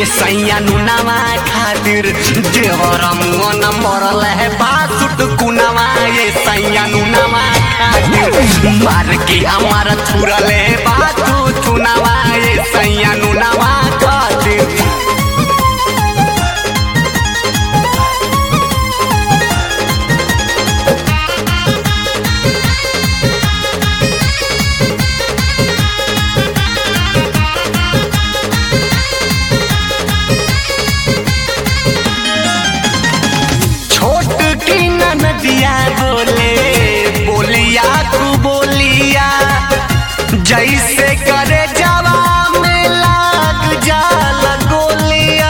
ये सैया नुनावा खातिर देवर मुअन मरल है बासुट कुनावा। ये सैया नुनावा खातिर मार के हमार थुरल है बातू चुनावा। ये सैया नुनावा खातिर नदिया बोले बोलिया तू बोलिया जैसे करे जवा में लाग जाल गोलिया।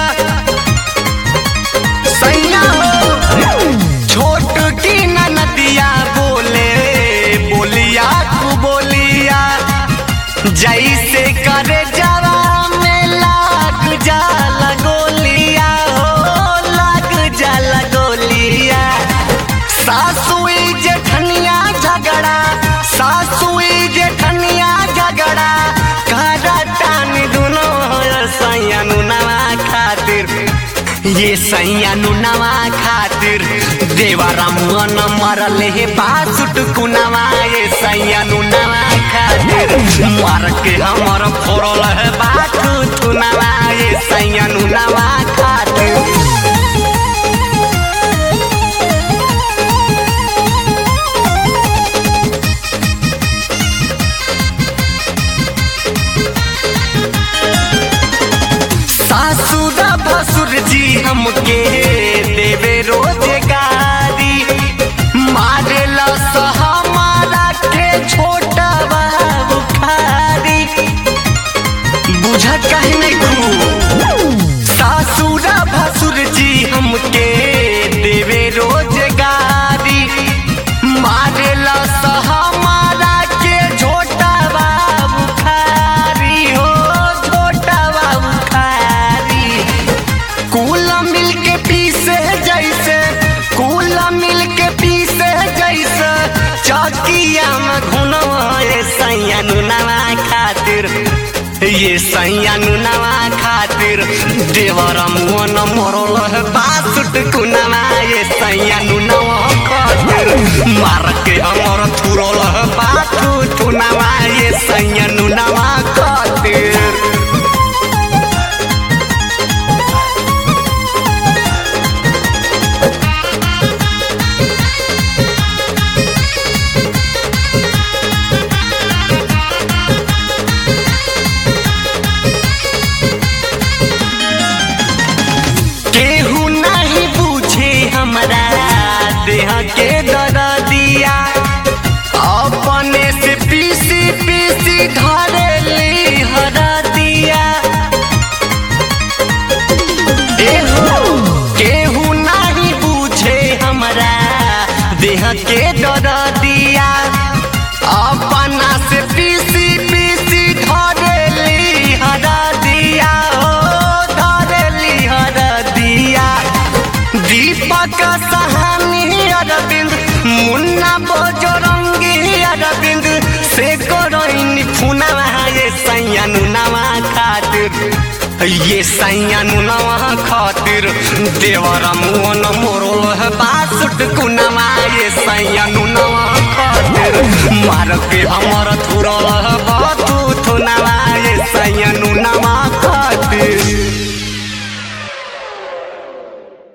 सैया हो छोट की नदिया बोले बोलिया तू बोलिया जैसे करे जवा में लाग जाल गोलिया। हो लाग जाल गोलिया। सासुई जेठनिया झगड़ा सासुई जेठनिया झगड़ा करटानी दुनो सैया नुनावा खातिर। ये सैया नुनावा खातिर देवरा मुअन मरल है बासुट कुनावा। ये सैया नुनावा खातिर मार के हमर फोड़ल है बातू चुनावा। ये सैया नुनावा खातिर सासुरा भसुर जी हमके देवे रोजगारी मारेला हमारा के छोटा बुखारी। बुझा कहीं नहीं खूब सासुरा भसुर जी हमके देवे रोजगारी मारेला हमारा के छोटा बुखारी। हो छोटा बुखारी कुल मिल के पीसे जैसे कुल मिल के पीसे जैसे चौकिया में घुनो। ये सैया नुनावा खातिर ये सैया नुनावा खातिर देवर मुअन मरल है बासुट कुनावा। ये सैया नुनावा खातिर मार के हमर थुरल है बातू चुनावा। ये सैया नुनावा खातिर केहू नहीं पूछे हमरा देह के दर्दिया अपने से पीसी पीसी धरेली हरदिया। केहू नहीं पूछे हमरा देह के दर्दिया अपना से पीसी पीसी धरेली हरदिया। दीपक सहानी अरविंद मुन्ना बजरंगी अरविंद से करोइन फुनावा। ये सैया नुनावा खातिर ये सैया नुनावा खातिर देवर मुअन मरल है बासुट कुनावा। ये सैया नुनावा खातिर मार के हमर थुरल है